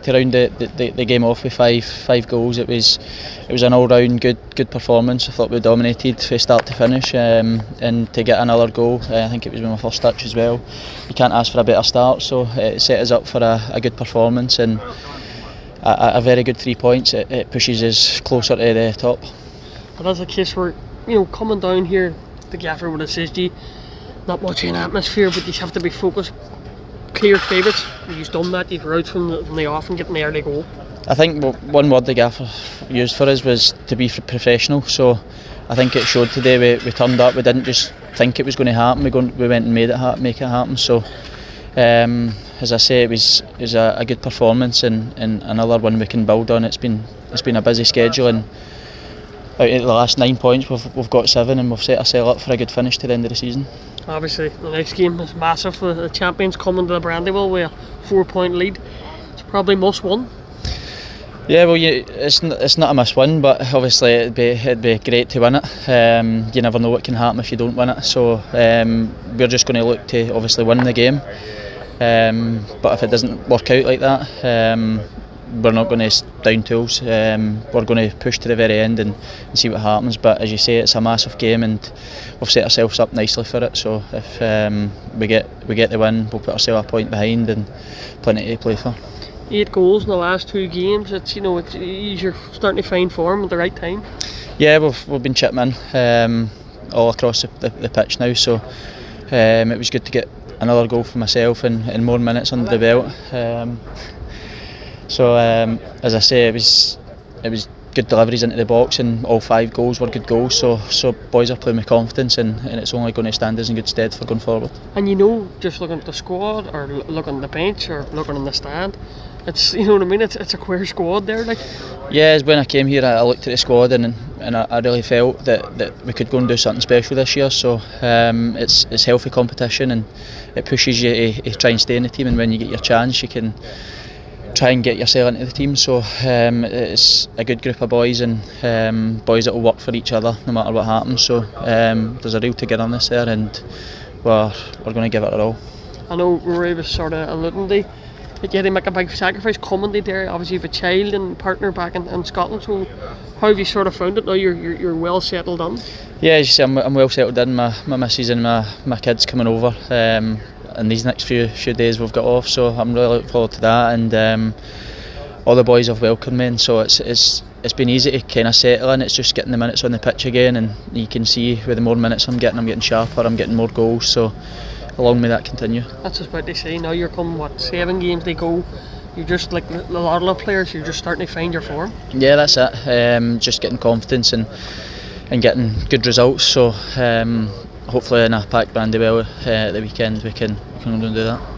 to round the game off with five goals. It was an all round good performance. I thought we dominated from start to finish, and to get another goal, I think it was my first touch as well. You can't ask for a better start, so it set us up for a good performance and a very good 3 points. It pushes us closer to the top. And that's a case where, coming down here, the gaffer would have said to you, not much in atmosphere, but you have to be focused, clear favourites. You've done that, you've out from the off and getting the early goal. I think one word the gaffer used for us was to be professional, so I think it showed today. We turned up, we didn't just think it was going to happen, we went and make it happen. So as I say, it was a good performance and another one we can build on. It's been a busy schedule, and out of the last 9 points we've got 7, and we've set ourselves up for a good finish to the end of the season. Obviously the next game is massive. The champions coming to the Brandywell with a 4-point lead. It's probably must win. Yeah, well, it's not a must win, but obviously it'd be great to win it. You never know what can happen if you don't win it, so we're just going to look to obviously win the game. But if it doesn't work out like that, we're not going to down tools. We're going to push to the very end and see what happens. But as you say, it's a massive game, and we've set ourselves up nicely for it. So if we get the win, we'll put ourselves a point behind and plenty to play for. 8 goals in the last 2 games. It's you're starting to find form at the right time. Yeah, we've been chipping in all across the pitch now. So it was good to get another goal for myself and more minutes under the belt. So as I say, it was good deliveries into the box, and all 5 goals were good goals. So boys are playing with confidence, and it's only going to stand us in good stead for going forward. And just looking at the squad, or looking at the bench, or looking in the stand, it's what I mean. It's a queer squad there, like. Yeah, when I came here, I looked at the squad and I really felt that we could go and do something special this year. So it's healthy competition, and it pushes you to try and stay in the team. And when you get your chance, you can try and get yourself into the team. So it's a good group of boys, and boys that will work for each other no matter what happens. So there's a real togetherness there, and we're going to give it our all. I know Rory was sort of alluding to that you had to make a big sacrifice coming there. Obviously you have a child and partner back in Scotland, so how have you sort of found it now you're well settled in? Yeah, as you say, I'm well settled in. My missus and my kids coming over in these next few days we've got off, so I'm really looking forward to that. And all the boys have welcomed me, and so it's been easy to kind of settle in. It's just getting the minutes on the pitch again, and you can see with the more minutes I'm getting sharper, I'm getting more goals, so long may that continue. That's just what they say. Now you're coming 7 games they go, you're just like a lot of players, you're just starting to find your form. Yeah, that's it. Just getting confidence and getting good results. So hopefully in a packed Brandywell the weekend we can do that.